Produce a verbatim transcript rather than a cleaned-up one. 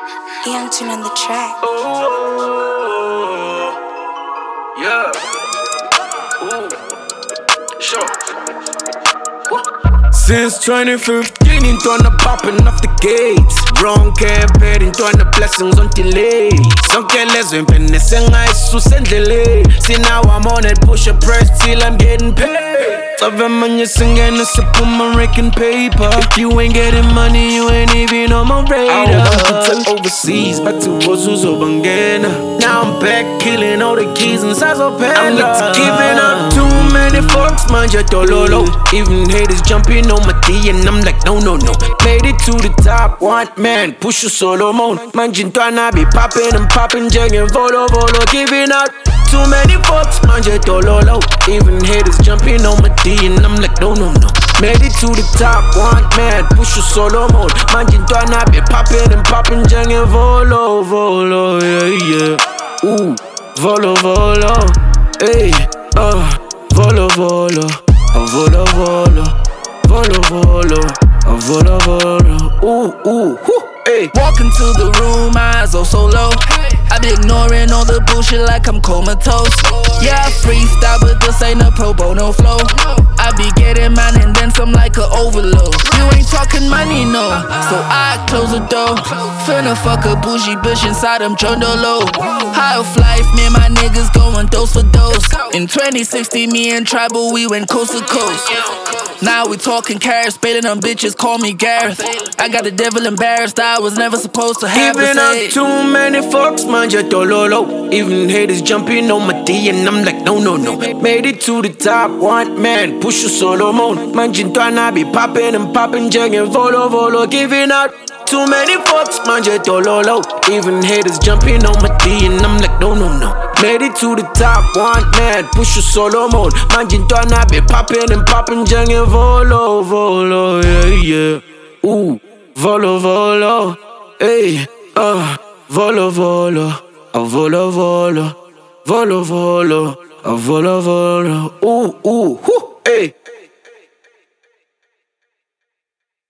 Young Tune on the track. Oh, yeah. Ooh, sure. Since twenty fifteen, in trying to popping off the gates. Wrong campaign, in trying to blessings on delay. Some careless when penny sing I send delay. See now I'm on it, push a press till I'm getting paid. Love him when you singing, it's a boom, I'm raking paper. If you ain't getting money, you ain't even on my radar. I went to overseas, back to Rosuzo Bangana. Now I'm back, killing all the keys inside of Panda. I'm not giving up too many fucks, man, just dololo. Even haters jumping on my D and I'm like, no, no, no. Made it to the top, one man, push your solo mode. Man, Jintwana be popping and popping, jugging, volo, volo. Giving out too many fucks, man, just dololo. Even haters jumping on my D and I'm like, no, no, no. Made it to the top, one man, push your solo mode. Man, Jintwana be popping and popping, jugging, volo, volo, yeah, yeah. Ooh, volo, volo, hey, uh, volo, volo, uh, volo, volo, volo, volo, uh, volo, volo, ooh, ooh, whoo, hey. Walk into the room, eyes oh so low. I be ignoring all the bullshit like I'm comatose. Yeah, I freestyle, but this ain't a pro bono flow. I be getting mine and then some like a overload. You ain't talking money, no, so I close the door. Finna fuck a bougie bitch inside them Jondolo. High of life, me and my niggas going dose for dose. In twenty sixteen, me and Tribal, we went coast to coast. Now we talking carrots, bailing them bitches, call me Gareth. I got the devil embarrassed, I was never supposed to have Giving to up say. too many fucks, man, just dololo. Even haters jumping on my D and I'm like, no, no, no. Made it to the top, one man, push your solo mode. Man, Jintwana be popping and popping, jugging, volo, volo. Giving out too many fucks, man, just dololo. Even haters jumping on my D and I'm like, no, no, no. Made it to the top, one man, push your solo mode. Man, Jintwana be popping and popping, jugging, volo, volo, yeah, yeah. Ooh, volo, volo, hey, uh, volo, volo, uh, volo, volo, volo, volo, uh, volo, volo, ooh, ooh, whoo, hey.